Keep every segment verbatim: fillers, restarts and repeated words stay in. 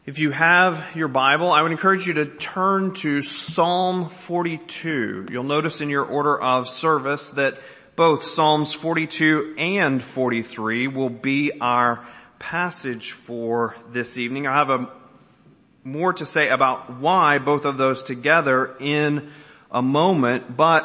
If you have your Bible, I would encourage you to turn to Psalm forty-two. You'll notice in your order of service that both Psalms forty-two and forty-three will be our passage for this evening. I have a, more to say about why both of those together in a moment, but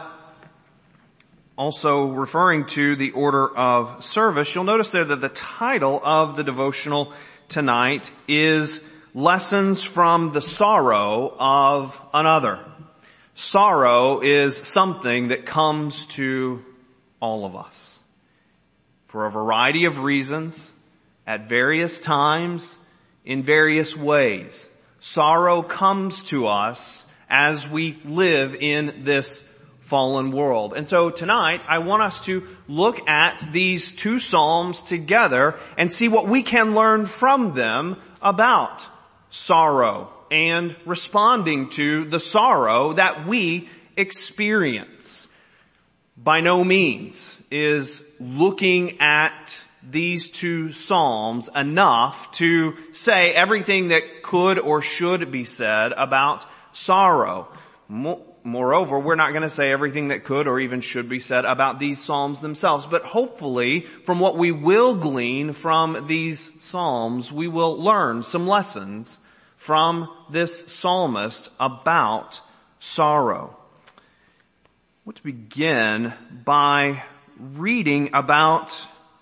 also referring to the order of service, you'll notice there that the title of the devotional tonight is Lessons from the Sorrow of Another. Sorrow is something that comes to all of us for a variety of reasons, at various times, in various ways. Sorrow comes to us as we live in this fallen world. And so tonight I want us to look at these two Psalms together and see what we can learn from them about sorrow and responding to the sorrow that we experience. By no means is looking at these two Psalms enough to say everything that could or should be said about sorrow. Moreover, we're not going to say everything that could or even should be said about these Psalms themselves, but hopefully from what we will glean from these Psalms, we will learn some lessons from this psalmist about sorrow. I want to begin by reading about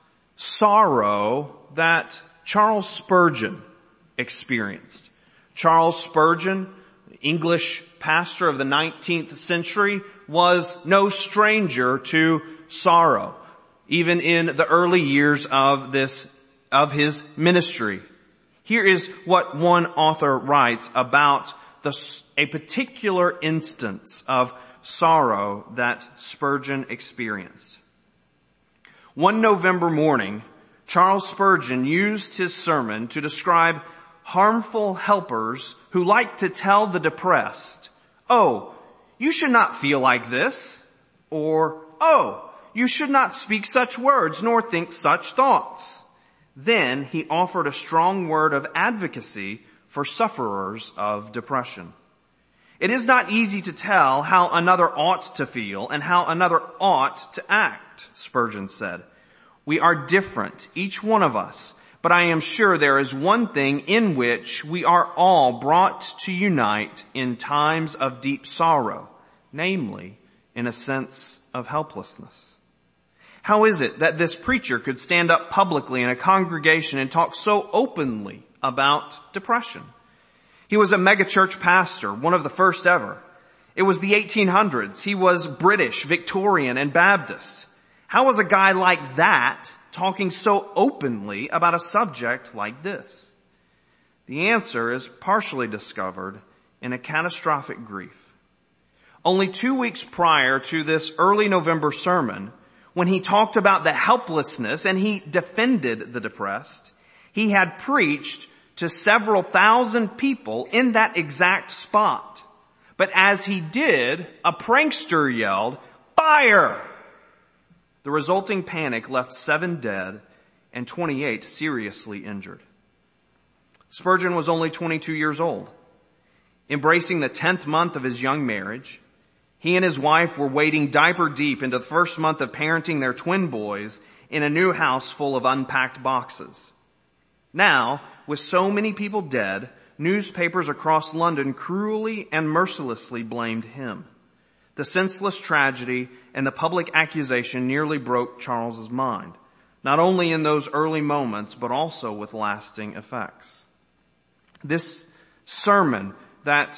sorrow that Charles Spurgeon experienced. Charles Spurgeon, English pastor of the nineteenth century, was no stranger to sorrow, even in the early years of this, of his ministry. Here is what one author writes about the, a particular instance of sorrow that Spurgeon experienced. One November morning, Charles Spurgeon used his sermon to describe harmful helpers who like to tell the depressed, "Oh, you should not feel like this," or, "Oh, you should not speak such words nor think such thoughts." Then he offered a strong word of advocacy for sufferers of depression. "It is not easy to tell how another ought to feel and how another ought to act," Spurgeon said. "We are different, each one of us, but I am sure there is one thing in which we are all brought to unite in times of deep sorrow, namely, in a sense of helplessness. How is it that this preacher could stand up publicly in a congregation and talk so openly about depression? He was a megachurch pastor, one of the first ever. It was the eighteen hundreds. He was British, Victorian, and Baptist. How was a guy like that talking so openly about a subject like this? The answer is partially discovered in a catastrophic grief. Only two weeks prior to this early November sermon, when he talked about the helplessness and he defended the depressed, he had preached to several thousand people in that exact spot. But as he did, a prankster yelled, "Fire!" The resulting panic left seven dead and twenty-eight seriously injured. Spurgeon was only twenty-two years old. Embracing the tenth month of his young marriage, he and his wife were wading diaper deep into the first month of parenting their twin boys in a new house full of unpacked boxes. Now, with so many people dead, newspapers across London cruelly and mercilessly blamed him. The senseless tragedy and the public accusation nearly broke Charles's mind, not only in those early moments, but also with lasting effects. This sermon that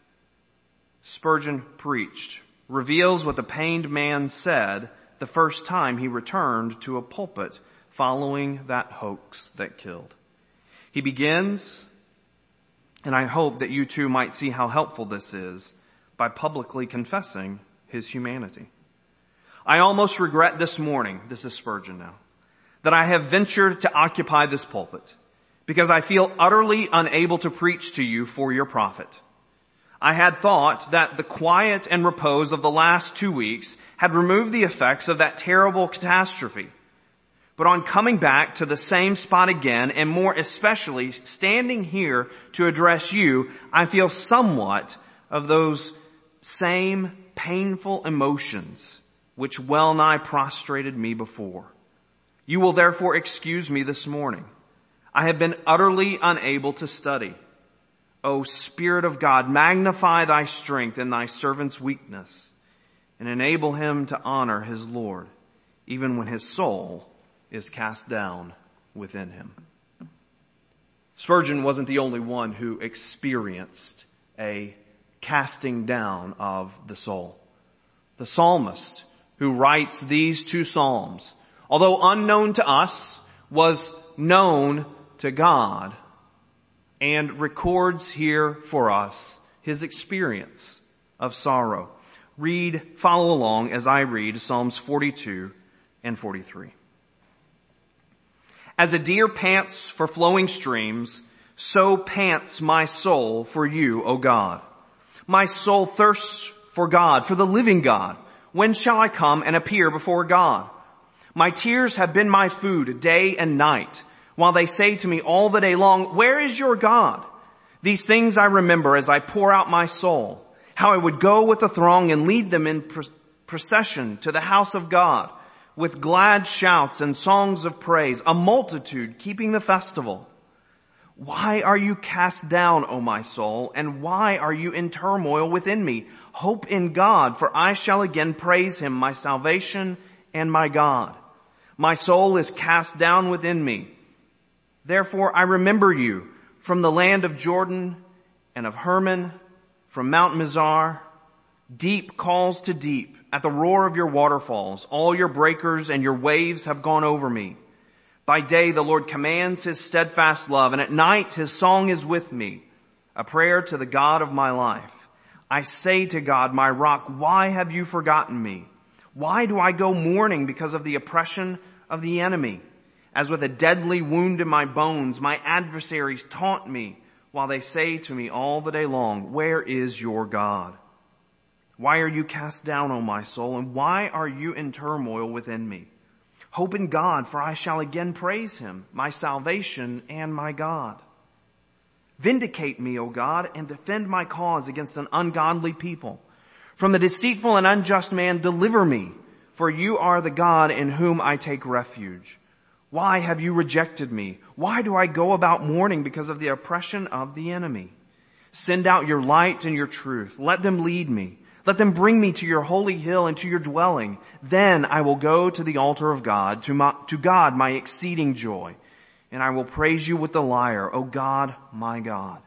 Spurgeon preached reveals what the pained man said the first time he returned to a pulpit following that hoax that killed. He begins, and I hope that you too might see how helpful this is, by publicly confessing his humanity. "I almost regret this morning," this is Spurgeon now, "that I have ventured to occupy this pulpit, because I feel utterly unable to preach to you for your profit. I had thought that the quiet and repose of the last two weeks had removed the effects of that terrible catastrophe. But on coming back to the same spot again, and more especially standing here to address you, I feel somewhat of those same painful emotions which well nigh prostrated me before. You will therefore excuse me this morning. I have been utterly unable to study. O Spirit of God, magnify thy strength in thy servant's weakness, and enable him to honor his Lord, even when his soul is cast down within him. Spurgeon wasn't the only one who experienced a casting down of the soul. The psalmist who writes these two psalms, although unknown to us, was known to God and records here for us his experience of sorrow. Read, follow along as I read Psalms forty-two and forty-three. As a deer pants for flowing streams, so pants my soul for you, O God. My soul thirsts for God, for the living God. When shall I come and appear before God? My tears have been my food day and night, while they say to me all the day long, where is your God? These things I remember as I pour out my soul, how I would go with the throng and lead them in procession to the house of God, with glad shouts and songs of praise, a multitude keeping the festival. Why are you cast down, O my soul, and why are you in turmoil within me? Hope in God, for I shall again praise him, my salvation and my God. My soul is cast down within me. Therefore I remember you from the land of Jordan and of Hermon, from Mount Mizar. Deep calls to deep at the roar of your waterfalls. All your breakers and your waves have gone over me. By day the Lord commands his steadfast love, and at night his song is with me, a prayer to the God of my life. I say to God, my rock, why have you forgotten me? Why do I go mourning because of the oppression of the enemy? As with a deadly wound in my bones, my adversaries taunt me, while they say to me all the day long, where is your God? Why are you cast down, O my soul, and why are you in turmoil within me? Hope in God, for I shall again praise him, my salvation and my God. Vindicate me, O God, and defend my cause against an ungodly people. From the deceitful and unjust man, deliver me, for you are the God in whom I take refuge. Why have you rejected me? Why do I go about mourning because of the oppression of the enemy? Send out your light and your truth. Let them lead me. Let them bring me to your holy hill and to your dwelling. Then I will go to the altar of God, to, my, to God my exceeding joy. And I will praise you with the lyre, O God, my God.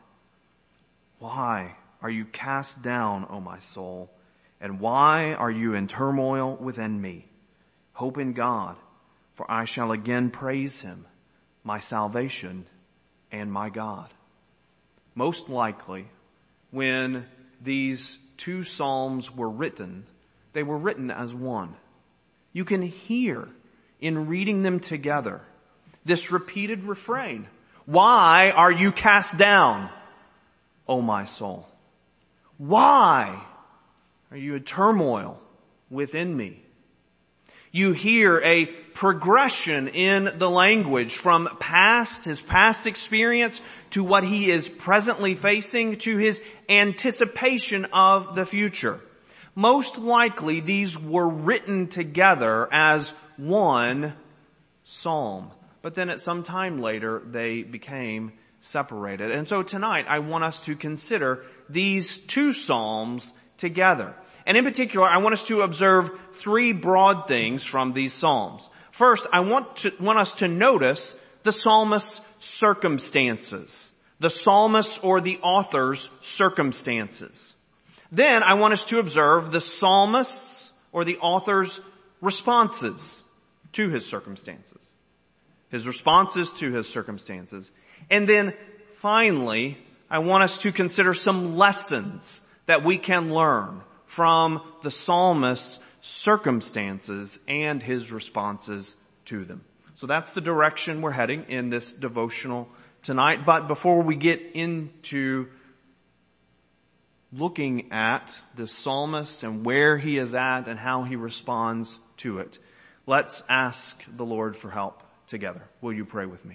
Why are you cast down, O my soul? And why are you in turmoil within me? Hope in God, for I shall again praise him, my salvation and my God. Most likely, when these two psalms were written, they were written as one. You can hear in reading them together this repeated refrain. Why are you cast down, O my soul? Why are you in turmoil within me? You hear a progression in the language from past, his past experience, to what he is presently facing, to his anticipation of the future. Most likely these were written together as one psalm. But then at some time later they became separated. And so tonight I want us to consider these two psalms together. And in particular, I want us to observe three broad things from these psalms. First, I want to, want us to notice the psalmist's circumstances. The psalmist or the author's circumstances. Then I want us to observe the psalmist's or the author's responses to his circumstances. His responses to his circumstances. And then finally, I want us to consider some lessons that we can learn from the psalmist's circumstances and his responses to them. So that's the direction we're heading in this devotional tonight. But before we get into looking at the psalmist and where he is at and how he responds to it, let's ask the Lord for help. together. Will you pray with me?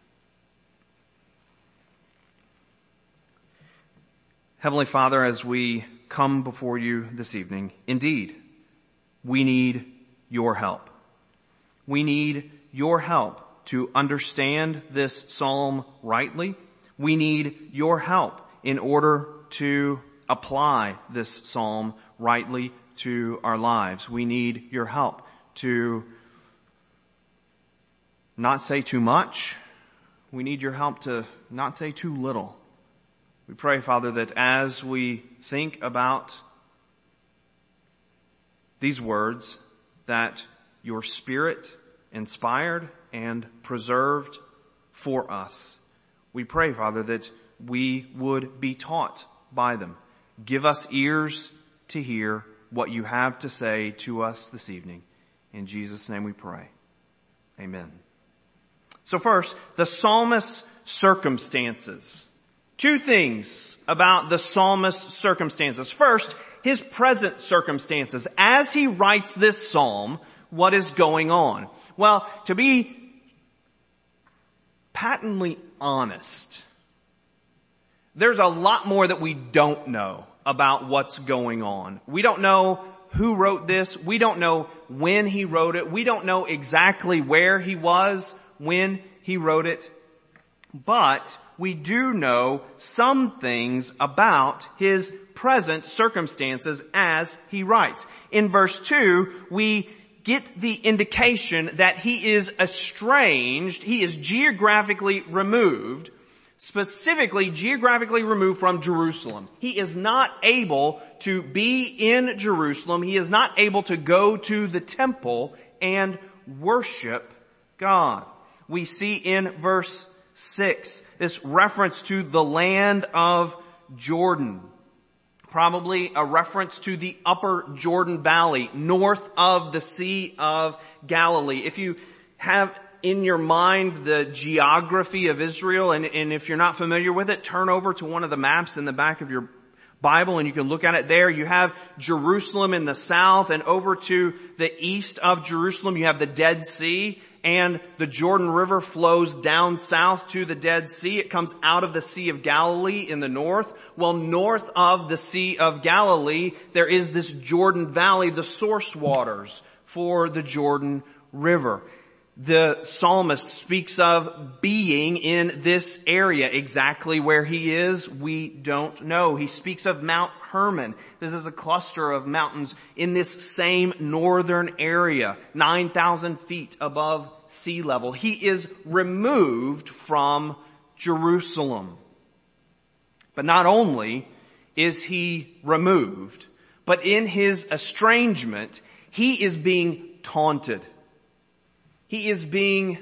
Heavenly Father, as we come before you this evening, indeed, we need your help. We need your help to understand this psalm rightly. We need your help in order to apply this psalm rightly to our lives. We need your help to not say too much. We need your help to not say too little. We pray, Father, that as we think about these words, that your Spirit inspired and preserved for us. We pray, Father, that we would be taught by them. Give us ears to hear what you have to say to us this evening. In Jesus' name we pray. Amen. So first, the psalmist's circumstances. Two things about the psalmist's circumstances. First, his present circumstances. As he writes this psalm, what is going on? Well, to be patently honest, there's a lot more that we don't know about what's going on. We don't know who wrote this. We don't know when he wrote it. We don't know exactly where he was when he wrote it. But we do know some things about his present circumstances as he writes. In verse two, we get the indication that he is estranged, he is geographically removed, specifically geographically removed from Jerusalem. He is not able to be in Jerusalem. He is not able to go to the temple and worship God. We see in verse six this reference to the land of Jordan. Probably a reference to the upper Jordan Valley, north of the Sea of Galilee. If you have in your mind the geography of Israel, and, and if you're not familiar with it, turn over to one of the maps in the back of your Bible and you can look at it there. You have Jerusalem in the south, and over to the east of Jerusalem you have the Dead Sea, and the Jordan River flows down south to the Dead Sea. It comes out of the Sea of Galilee in the north. Well, north of the Sea of Galilee, there is this Jordan Valley, the source waters for the Jordan River. The psalmist speaks of being in this area. Exactly where he is, we don't know. He speaks of Mount Hermon. This is a cluster of mountains in this same northern area, nine thousand feet above sea level. He is removed from Jerusalem. But not only is he removed, but in his estrangement, he is being taunted. He is being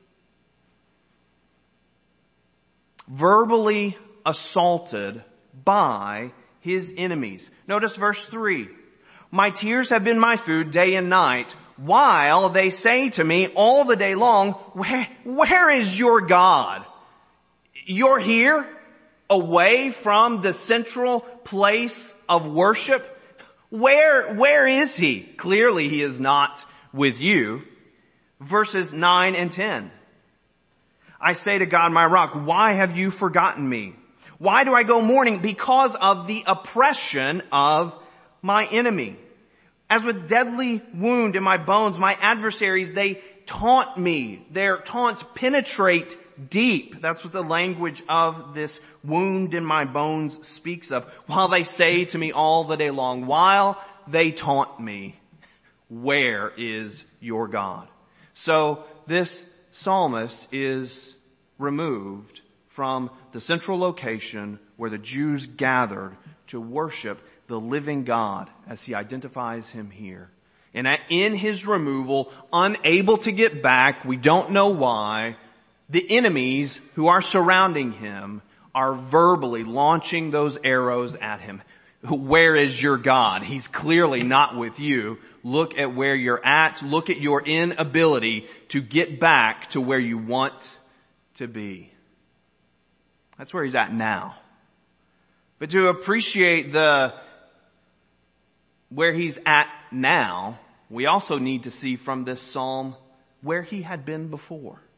verbally assaulted by his enemies. Notice verse three. My tears have been my food day and night, while they say to me all the day long, where, where is your God? You're here, away from the central place of worship. Where, where is he? Clearly he is not with you. Verses nine and ten. I say to God, my rock, why have you forgotten me? Why do I go mourning? Because of the oppression of my enemy. As with deadly wound in my bones, my adversaries, they taunt me. Their taunts penetrate deep. That's what the language of this wound in my bones speaks of. While they say to me all the day long, while they taunt me, where is your God? So this psalmist is removed from the central location where the Jews gathered to worship the living God as he identifies him here. And in his removal, unable to get back, we don't know why, the enemies who are surrounding him are verbally launching those arrows at him. Where is your God? He's clearly not with you. Look at where you're at. Look at your inability to get back to where you want to be. That's where he's at now. But to appreciate the where he's at now, we also need to see from this psalm where he had been before.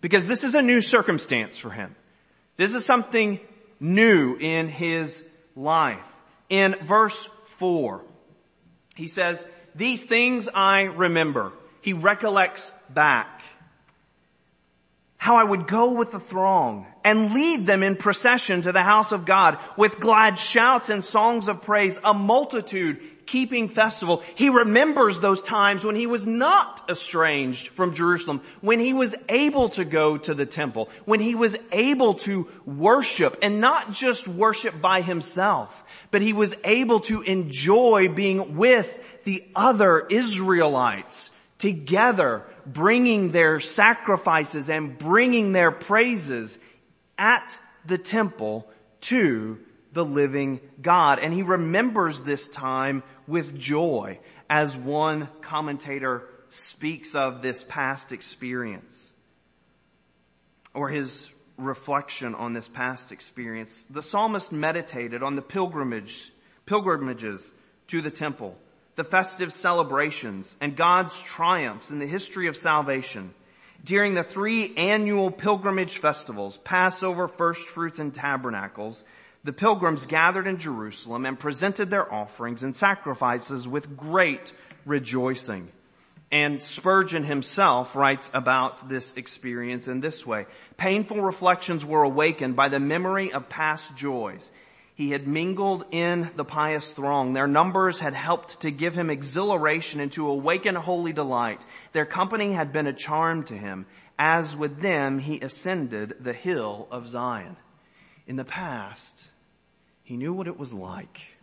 because this is a new circumstance for him. This is something new in his life. In verse four, he says, these things I remember. He recollects back how I would go with the throng and lead them in procession to the house of God with glad shouts and songs of praise, a multitude keeping festival. He remembers those times when he was not estranged from Jerusalem, when he was able to go to the temple, when he was able to worship, and not just worship by himself, but he was able to enjoy being with the other Israelites together, bringing their sacrifices and bringing their praises at the temple to the living God. And he remembers this time with joy, as one commentator speaks of this past experience, or his reflection on this past experience. The psalmist meditated on the pilgrimage, pilgrimages to the temple, the festive celebrations, and God's triumphs in the history of salvation. During the three annual pilgrimage festivals, Passover, First Fruits, and Tabernacles, the pilgrims gathered in Jerusalem and presented their offerings and sacrifices with great rejoicing. And Spurgeon himself writes about this experience in this way. Painful reflections were awakened by the memory of past joys. He had mingled in the pious throng. Their numbers had helped to give him exhilaration and to awaken holy delight. Their company had been a charm to him. As with them, he ascended the hill of Zion. In the past, he knew what it was like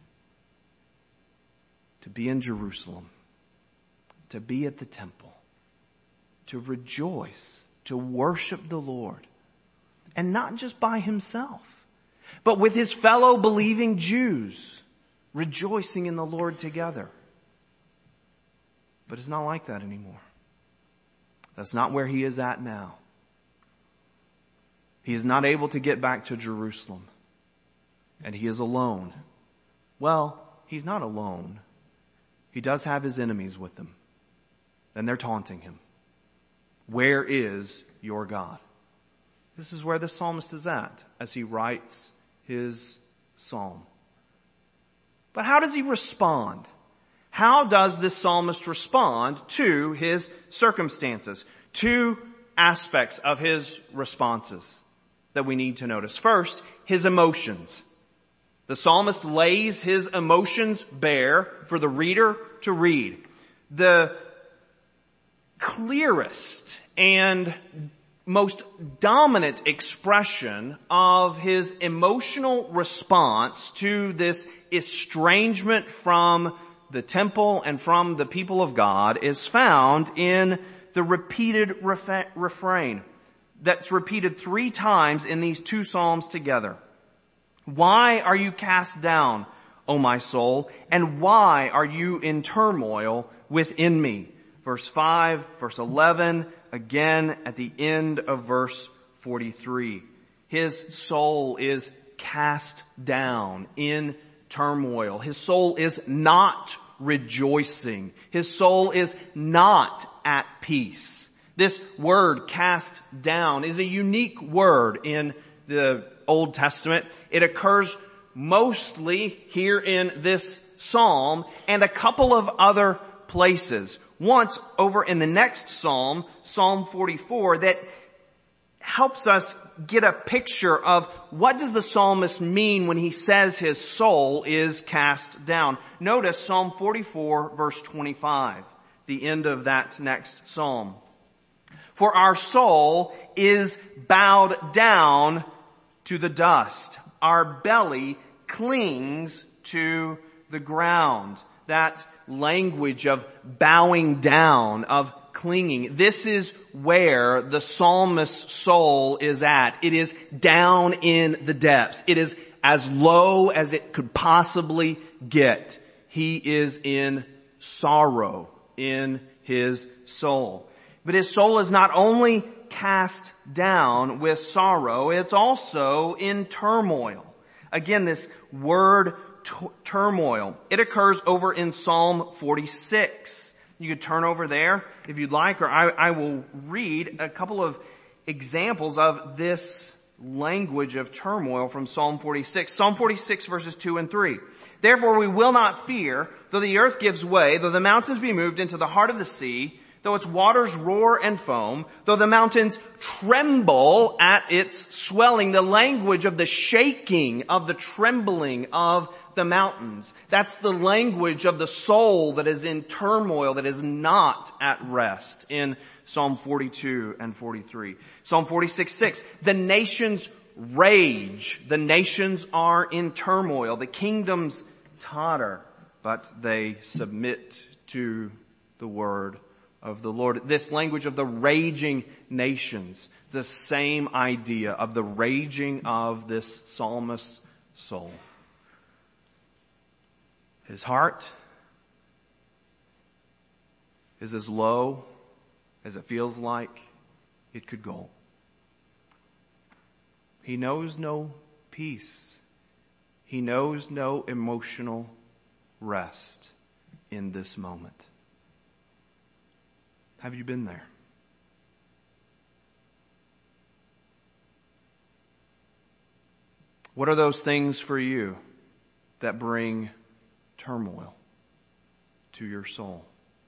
to be in Jerusalem, to be at the temple, to rejoice, to worship the Lord, and not just by himself, but with his fellow believing Jews, rejoicing in the Lord together. But it's not like that anymore. That's not where he is at now. He is not able to get back to Jerusalem, and he is alone. Well, he's not alone. He does have his enemies with him, and they're taunting him. Where is your God? This is where the psalmist is at as he writes his psalm. But how does he respond? How does this psalmist respond to his circumstances? Two aspects of his responses that we need to notice. First, his emotions. The psalmist lays his emotions bare for the reader to read. The clearest and most dominant expression of his emotional response to this estrangement from the temple and from the people of God is found in the repeated ref- refrain that's repeated three times in these two psalms together. Why are you cast down, O my soul? And why are you in turmoil within me? Verse five, verse eleven, again at the end of verse forty-three. His soul is cast down in turmoil. His soul is not rejoicing. His soul is not at peace. This word cast down is a unique word in the Old Testament. It occurs mostly here in this psalm and a couple of other places. Once over in the next psalm, Psalm forty-four, that helps us get a picture of what does the psalmist mean when he says his soul is cast down. Notice Psalm forty-four verse twenty-five, the end of that next psalm. For our soul is bowed down to the dust. Our belly clings to the ground. That language of bowing down, of clinging. This is where the psalmist's soul is at. It is down in the depths. It is as low as it could possibly get. He is in sorrow in his soul. But his soul is not only cast down with sorrow, it's also in turmoil. Again, this word t- turmoil, it occurs over in Psalm forty-six. You could turn over there if you'd like, or I, I will read a couple of examples of this language of turmoil from Psalm forty-six. Psalm forty-six verses two and three. Therefore we will not fear, though the earth gives way, though the mountains be moved into the heart of the sea, though its waters roar and foam, though the mountains tremble at its swelling. The language of the shaking, of the trembling of the mountains. That's the language of the soul that is in turmoil, that is not at rest in Psalm forty-two and forty-three. Psalm forty-six six, the nations rage. The nations are in turmoil. The kingdoms totter, but they submit to the word of the Lord. This language of the raging nations, the same idea of the raging of this psalmist's soul. His heart is as low as it feels like it could go. He knows no peace. He knows no emotional rest in this moment. Have you been there? What are those things for you that bring turmoil to your soul?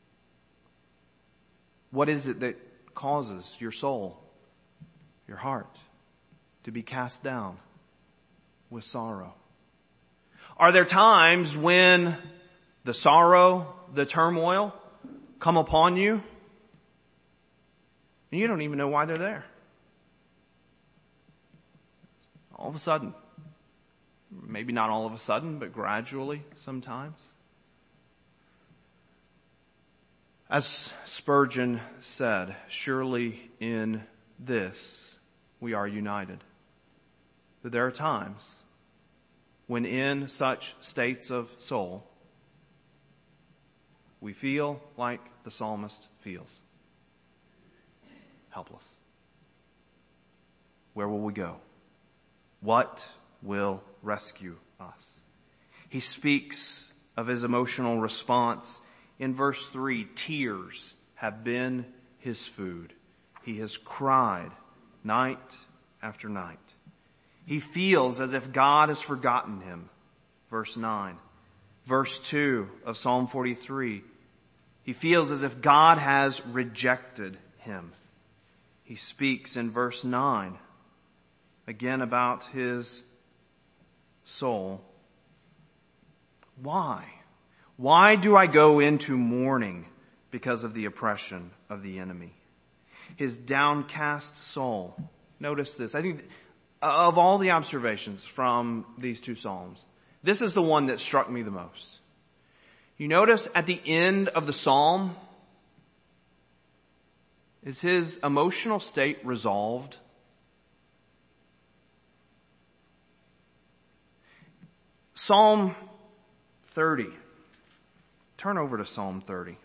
What is it that causes your soul, your heart, to be cast down with sorrow? Are there times when the sorrow, the turmoil come upon you and you don't even know why they're there? All of a sudden. Maybe not all of a sudden, but gradually sometimes. As Spurgeon said, surely in this we are united. That there are times when in such states of soul we feel like the psalmist feels. Helpless. Where will we go? What will rescue us? He speaks of his emotional response in verse three. Tears have been his food. He has cried night after night. He feels as if God has forgotten him. Verse nine. Verse two of Psalm forty-three. He feels as if God has rejected him. He speaks in verse nine again about his soul. Why? Why do I go into mourning because of the oppression of the enemy? His downcast soul. Notice this. I think of all the observations from these two Psalms, this is the one that struck me the most. You notice at the end of the Psalm, is his emotional state resolved? Psalm thirty. Turn over to Psalm thirty.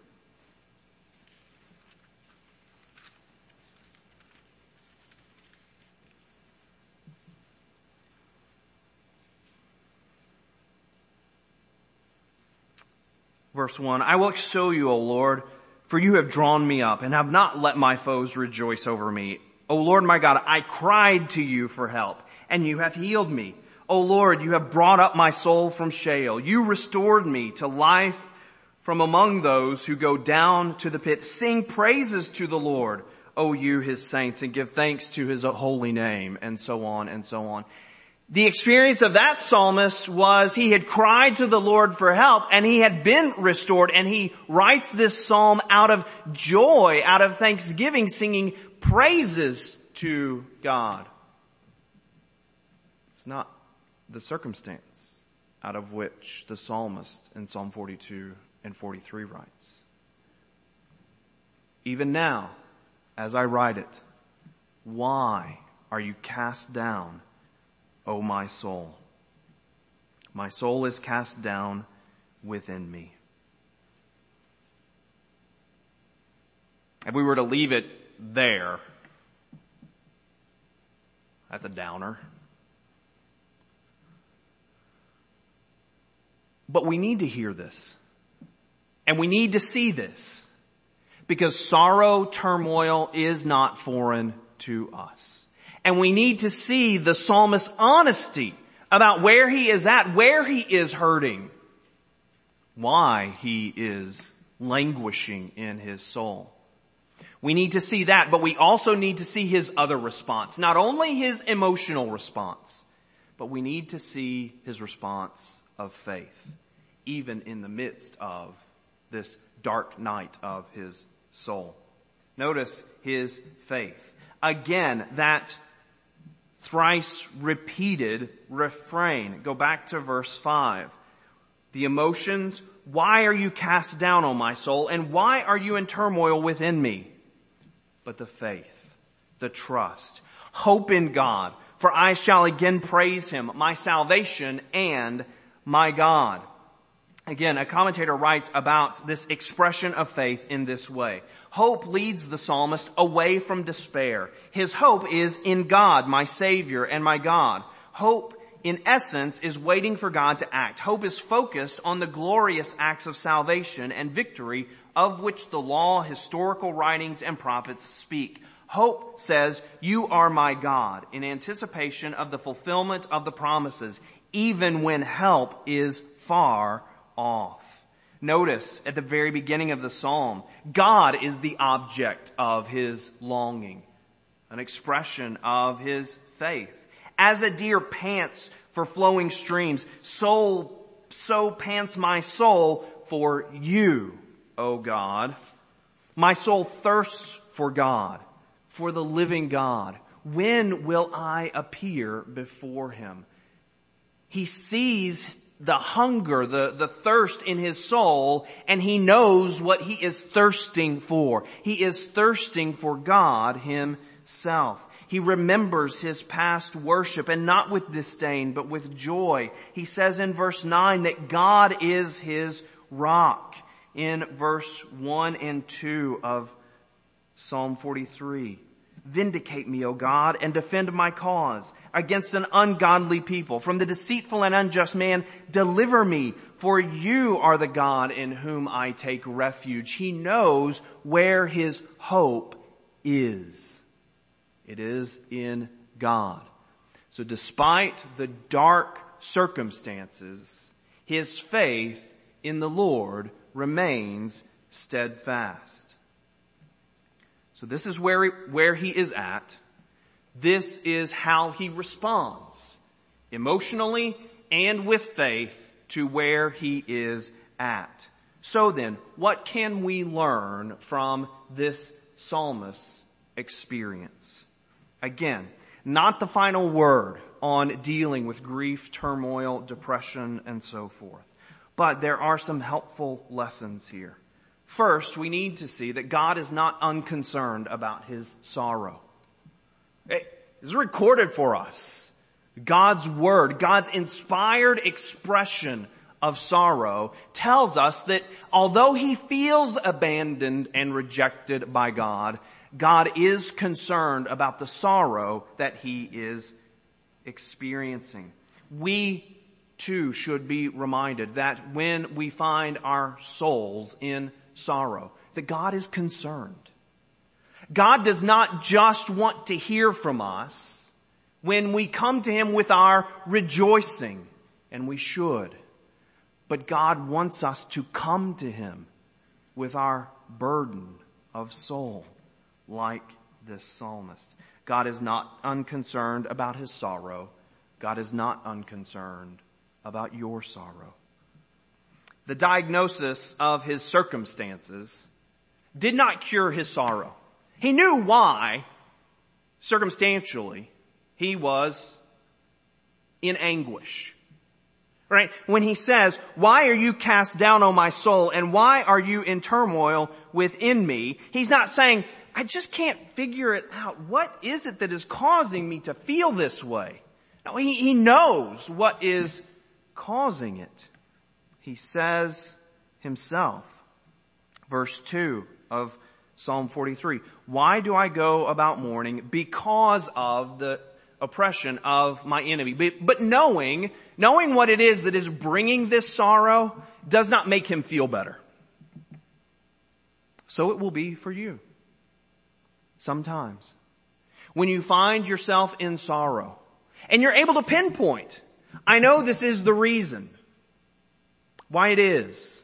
Verse one, I will extol you, O Lord, for you have drawn me up and have not let my foes rejoice over me. O Lord my God, I cried to you for help, and you have healed me. O Lord, you have brought up my soul from Sheol. You restored me to life from among those who go down to the pit. Sing praises to the Lord, O you his saints, and give thanks to his holy name, and so on and so on. The experience of that psalmist was he had cried to the Lord for help and he had been restored, and he writes this psalm out of joy, out of thanksgiving, singing praises to God. It's not the circumstance out of which the psalmist in Psalm forty-two and forty-three writes. Even now, as I write it, why are you cast down, O my soul? My soul is cast down within me. If we were to leave it there, that's a downer. But we need to hear this. And we need to see this. Because sorrow, turmoil is not foreign to us. And we need to see the psalmist's honesty about where he is at, where he is hurting, why he is languishing in his soul. We need to see that, but we also need to see his other response. Not only his emotional response, but we need to see his response of faith, even in the midst of this dark night of his soul. Notice his faith. Again, that thrice repeated refrain. Go back to verse five. The emotions, why are you cast down, O my soul, and why are you in turmoil within me? But the faith, the trust, hope in God, for I shall again praise him, my salvation and my God. Again, a commentator writes about this expression of faith in this way. Hope leads the psalmist away from despair. His hope is in God, my Savior and my God. Hope, in essence, is waiting for God to act. Hope is focused on the glorious acts of salvation and victory of which the law, historical writings, and prophets speak. Hope says, you are my God, in anticipation of the fulfillment of the promises, even when help is far off. Notice at the very beginning of the psalm, God is the object of his longing, an expression of his faith. As a deer pants for flowing streams, soul, so pants my soul for you, O God. My soul thirsts for God, for the living God. When will I appear before him? He sees the hunger, the, the thirst in his soul, and he knows what he is thirsting for. He is thirsting for God himself. He remembers his past worship, and not with disdain, but with joy. He says in verse nine that God is his rock. In verse one and two of Psalm forty-three. Vindicate me, O God, and defend my cause against an ungodly people. From the deceitful and unjust man, deliver me, for you are the God in whom I take refuge. He knows where his hope is. It is in God. So despite the dark circumstances, his faith in the Lord remains steadfast. So this is where he, where he is at. This is how he responds, emotionally and with faith, to where he is at. So then, what can we learn from this psalmist's experience? Again, not the final word on dealing with grief, turmoil, depression, and so forth. But there are some helpful lessons here. First, we need to see that God is not unconcerned about his sorrow. It is recorded for us. God's word, God's inspired expression of sorrow tells us that although he feels abandoned and rejected by God, God is concerned about the sorrow that he is experiencing. We too should be reminded that when we find our souls in sorrow, that God is concerned. God does not just want to hear from us when we come to him with our rejoicing, and we should. But God wants us to come to him with our burden of soul, like this psalmist. God is not unconcerned about his sorrow. God is not unconcerned about your sorrow. The diagnosis of his circumstances did not cure his sorrow. He knew why, circumstantially, he was in anguish. Right? When he says, why are you cast down, O my soul, and why are you in turmoil within me? He's not saying, I just can't figure it out. What is it that is causing me to feel this way? No, he, he knows what is causing it. He says himself, verse two of Psalm forty-three, why do I go about mourning? Because of the oppression of my enemy. But, but knowing, knowing what it is that is bringing this sorrow does not make him feel better. So it will be for you. Sometimes. when you find yourself in sorrow and you're able to pinpoint, I know this is the reason why it is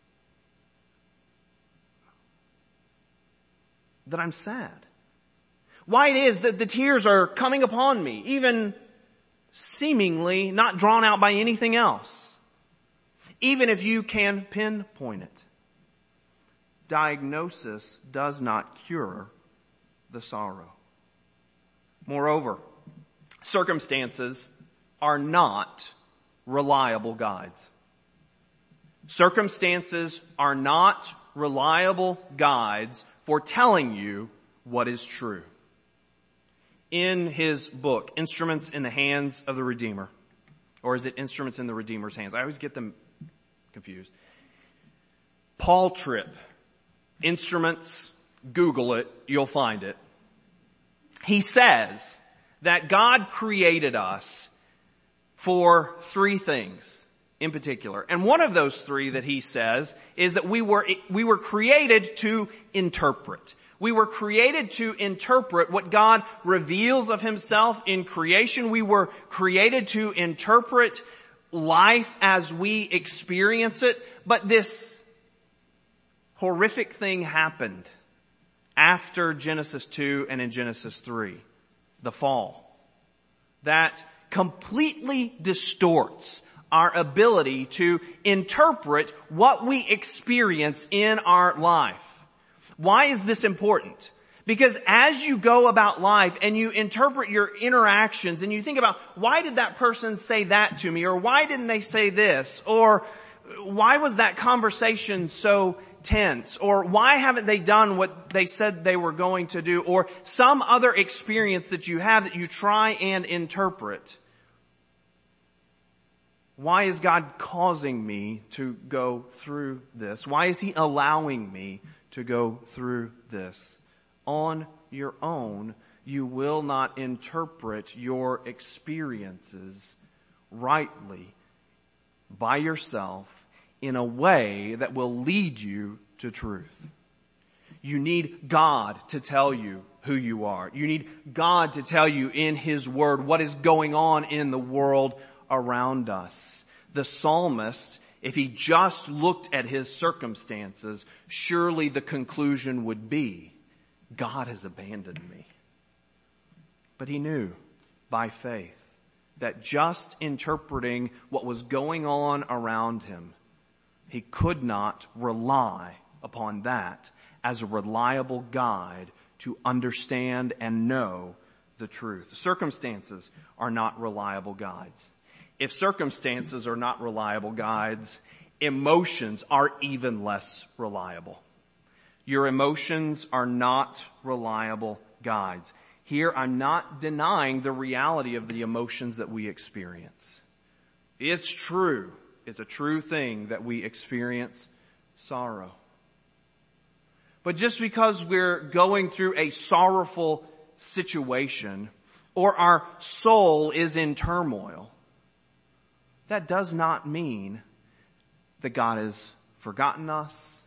that I'm sad. Why it is that the tears are coming upon me, even seemingly not drawn out by anything else. Even if you can pinpoint it. Diagnosis does not cure the sorrow. Moreover, circumstances are not reliable guides. Circumstances are not reliable guides for telling you what is true. In his book, Instruments in the Hands of the Redeemer, or is it Instruments in the Redeemer's Hands? I always get them confused. Paul Tripp, Instruments, Google it, you'll find it. He says that God created us for three things in particular. And one of those three that he says is that we were, we were created to interpret. We were created to interpret what God reveals of himself in creation. We were created to interpret life as we experience it. But this horrific thing happened after Genesis two and in Genesis three, the fall, that completely distorts our ability to interpret what we experience in our life. Why is this important? Because as you go about life and you interpret your interactions and you think about, why did that person say that to me? Or why didn't they say this? Or why was that conversation so tense? Or why haven't they done what they said they were going to do? Or some other experience that you have that you try and interpret. Why is God causing me to go through this? Why is he allowing me to go through this? On your own, you will not interpret your experiences rightly by yourself in a way that will lead you to truth. You need God to tell you who you are. You need God to tell you in his word what is going on in the world around us. The psalmist, if he just looked at his circumstances, surely the conclusion would be, God has abandoned me. But he knew by faith that just interpreting what was going on around him, he could not rely upon that as a reliable guide to understand and know the truth. Circumstances are not reliable guides. If circumstances are not reliable guides, emotions are even less reliable. Your emotions are not reliable guides. Here, I'm not denying the reality of the emotions that we experience. It's true. It's a true thing that we experience sorrow. But just because we're going through a sorrowful situation or our soul is in turmoil, that does not mean that God has forgotten us,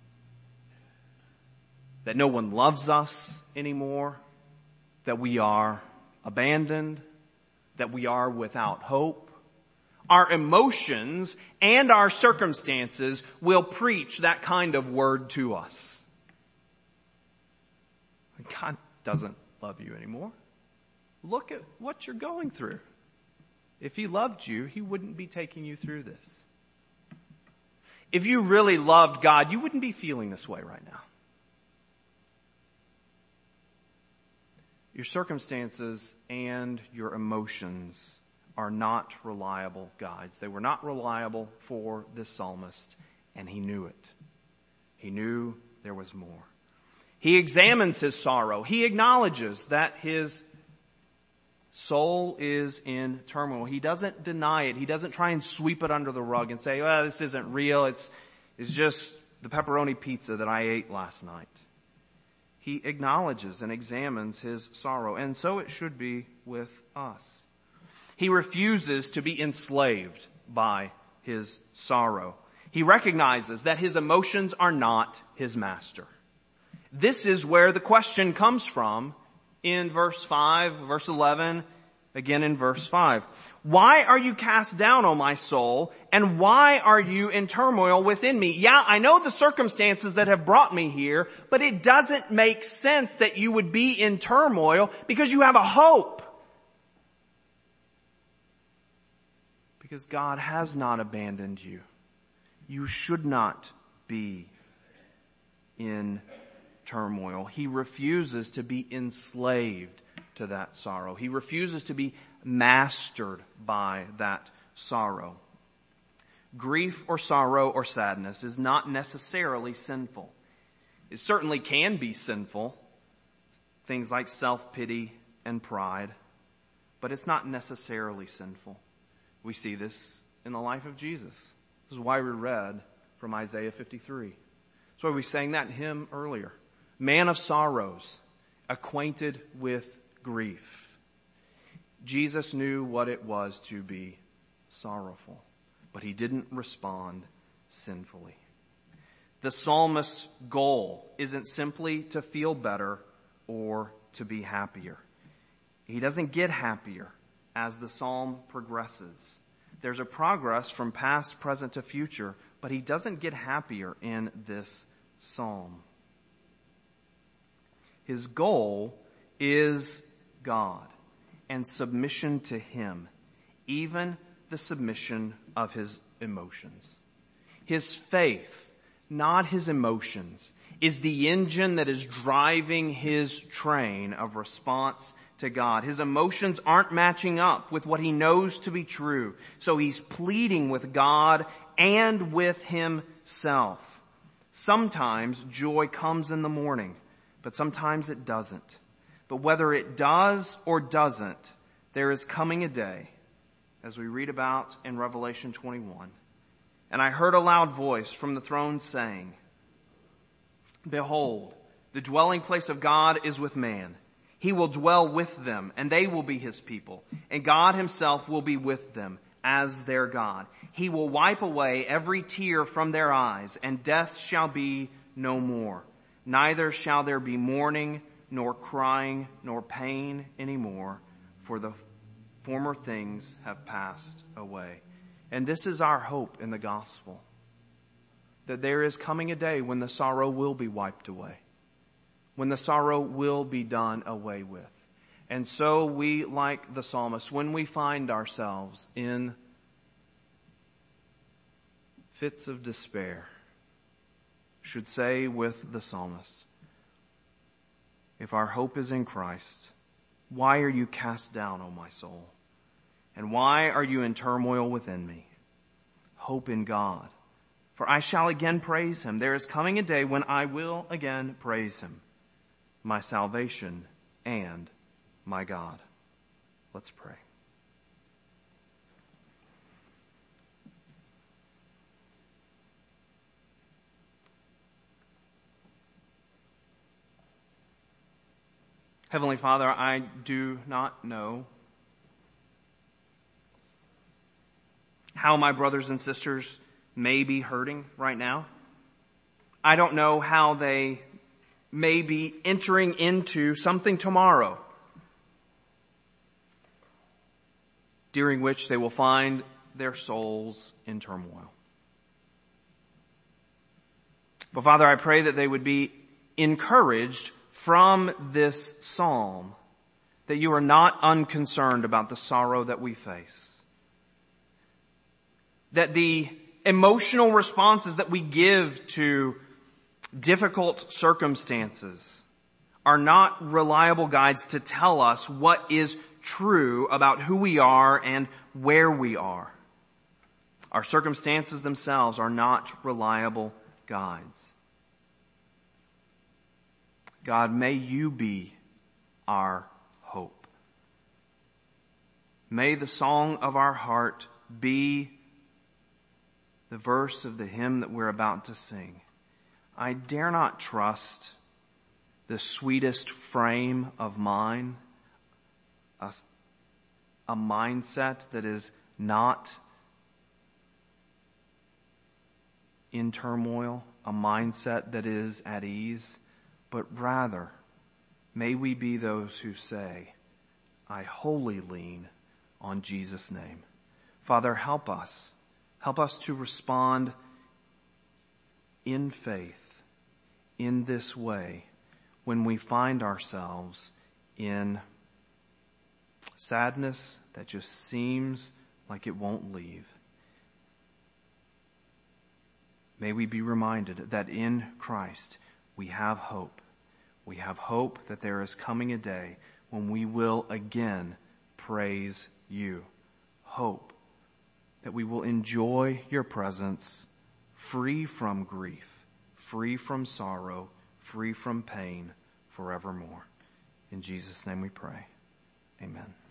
that no one loves us anymore, that we are abandoned, that we are without hope. Our emotions and our circumstances will preach that kind of word to us. God doesn't love you anymore. Look at what you're going through. If he loved you, he wouldn't be taking you through this. If you really loved God, you wouldn't be feeling this way right now. Your circumstances and your emotions are not reliable guides. They were not reliable for this psalmist, and he knew it. He knew there was more. He examines his sorrow. He acknowledges that his soul is in turmoil. He doesn't deny it. He doesn't try and sweep it under the rug and say, well, this isn't real. It's, it's just the pepperoni pizza that I ate last night. He acknowledges and examines his sorrow, and so it should be with us. He refuses to be enslaved by his sorrow. He recognizes that his emotions are not his master. This is where the question comes from in verse five, verse eleven, again in verse five. Why are you cast down, O my soul? And why are you in turmoil within me? Yeah, I know the circumstances that have brought me here, but it doesn't make sense that you would be in turmoil because you have a hope. Because God has not abandoned you. You should not be in turmoil. He refuses to be enslaved to that sorrow. He refuses to be mastered by that sorrow. Grief or sorrow or sadness is not necessarily sinful. It certainly can be sinful, things like self-pity and pride, but it's not necessarily sinful. We see this in the life of Jesus. This is why we read from Isaiah fifty-three. That's why we sang that hymn earlier. Man of sorrows, acquainted with grief. Jesus knew what it was to be sorrowful, but he didn't respond sinfully. The psalmist's goal isn't simply to feel better or to be happier. He doesn't get happier as the psalm progresses. There's a progress from past, present to future, but he doesn't get happier in this psalm. His goal is God and submission to him, even the submission of his emotions. His faith, not his emotions, is the engine that is driving his train of response to God. His emotions aren't matching up with what he knows to be true, so he's pleading with God and with himself. Sometimes joy comes in the morning, but sometimes it doesn't. But whether it does or doesn't, there is coming a day, as we read about in Revelation twenty-one. And I heard a loud voice from the throne saying, Behold, the dwelling place of God is with man. He will dwell with them, and they will be his people. And God himself will be with them as their God. He will wipe away every tear from their eyes, and death shall be no more. Neither shall there be mourning, nor crying, nor pain anymore, for the former things have passed away. And this is our hope in the gospel, that there is coming a day when the sorrow will be wiped away, when the sorrow will be done away with. And so we, like the psalmist, when we find ourselves in fits of despair, should say with the psalmist, if our hope is in Christ, why are you cast down, O my soul? And why are you in turmoil within me? Hope in God, for I shall again praise him. There is coming a day when I will again praise him, my salvation and my God. Let's pray. Heavenly Father, I do not know how my brothers and sisters may be hurting right now. I don't know how they may be entering into something tomorrow during which they will find their souls in turmoil. But Father, I pray that they would be encouraged from this psalm, that you are not unconcerned about the sorrow that we face. That the emotional responses that we give to difficult circumstances are not reliable guides to tell us what is true about who we are and where we are. Our circumstances themselves are not reliable guides. God, may you be our hope. May the song of our heart be the verse of the hymn that we're about to sing. I dare not trust the sweetest frame of mine, a, a mindset that is not in turmoil, a mindset that is at ease, but rather May we be those who say, I wholly lean on Jesus' name. Father, help us. Help us to respond in faith in this way when we find ourselves in sadness that just seems like it won't leave. May we be reminded that in Christ we have hope. We have hope that there is coming a day when we will again praise you. Hope that we will enjoy your presence free from grief, free from sorrow, free from pain forevermore. In Jesus' name we pray. Amen.